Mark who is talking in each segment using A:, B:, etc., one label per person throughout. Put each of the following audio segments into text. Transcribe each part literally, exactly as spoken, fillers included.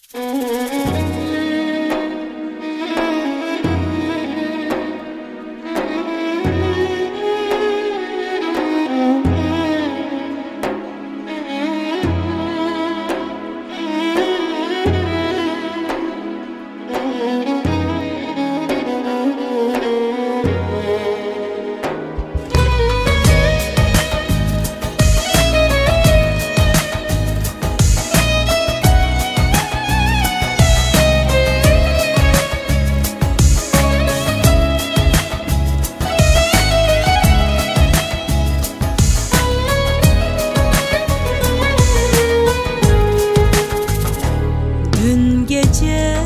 A: Gece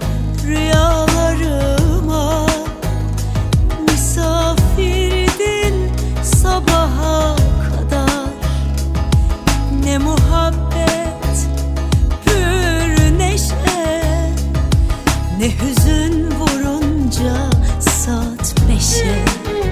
A: rüyalarıma misafirdin sabaha kadar. Ne muhabbet pür neşe, ne hüzün vurunca saat beşe.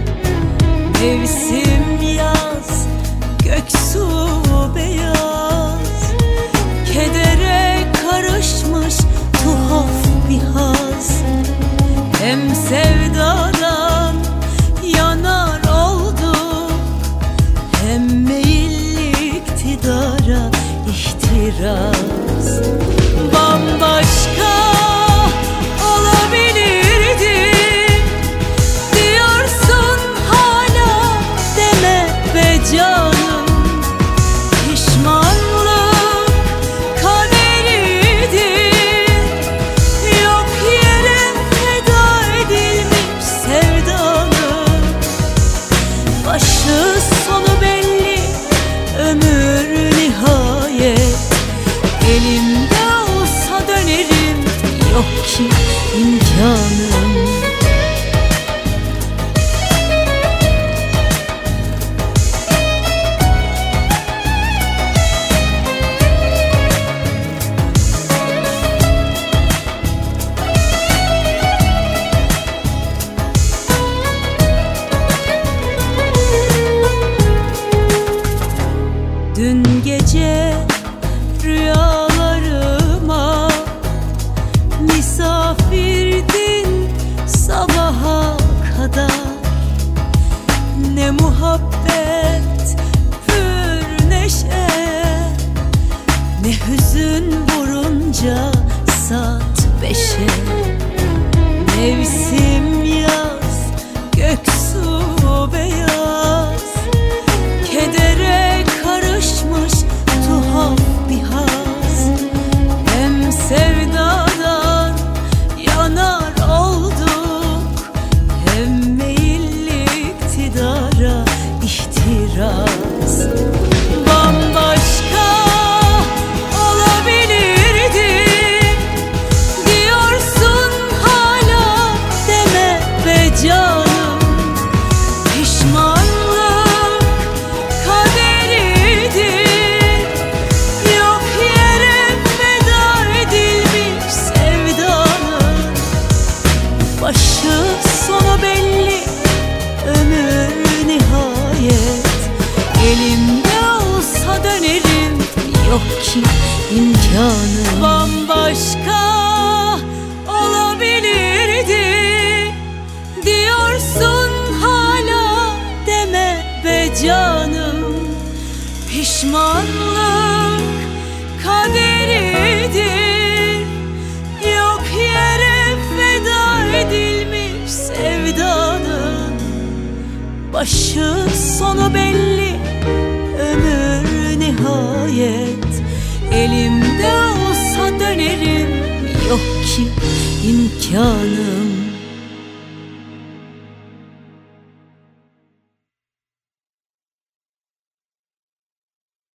A: Mevsim yaz, göksu beyaz, kedere karışmış tuhaf bir haz. Hem sevdadan yanar olduk, hem meyilli iktidara ihtiras. Bambaşka olabilirdi diyorsun hala, deme be canım. Elimde olsa dönerim, yok ki imkanım. Dün gece rüyalarıma misafirdin sabaha kadar. Ne muhabbet pür neşe, ne hüzün vurunca saat beşe. Mevsim yaz, göksu beyaz, kedere karışmış tuhaf bir haz. Hem sevdadan yanar olduk, hem meyilli iktidara ihtiras. Bambaşka olabilirdi diyorsun hala, deme be canım. Başı sonu belli, ömür nihayet. Elimde olsa dönerim, yok ki imkanım. Bambaşka olabilirdi diyorsun hala, deme be canım. Pişmanlık kaderidir, yok yere feda edilmiş sevdanın. Başı sonu belli, ömür nihayet. Elimde olsa dönerim, yok ki imkanım.